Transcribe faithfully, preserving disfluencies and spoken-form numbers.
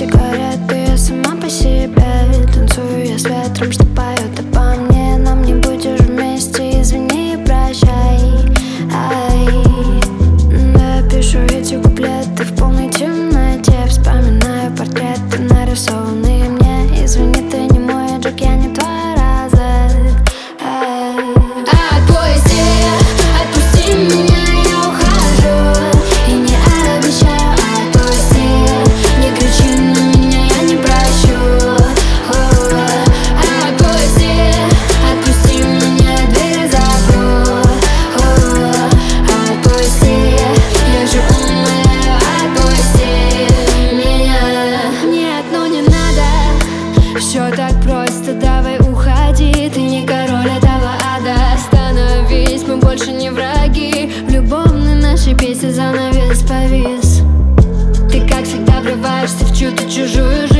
сигарету, я сама по себе. Танцую я с ветром, что поет обо мне. Нам не будешь вместе, извини и прощай. Ай. Да, пишу эти куплеты в полной темноте. Вспоминаю портреты, нарисованные мне. Извини, ты не мой джек, я не твоя раза. Ай. Отпусти, отпусти меня, я ухожу. И не обещаю, отпусти. Не кричи на меня, я не прощу. Отпусти, отпусти меня, дверь запру. Отпусти, я же умоляю, отпусти меня. Нет, ну не надо, все так просто, давай уходи. Ты не король этого ада, остановись, мы больше не враги. В любовной нашей песне занавес повис. Ты как всегда врываешься в чью-то чужую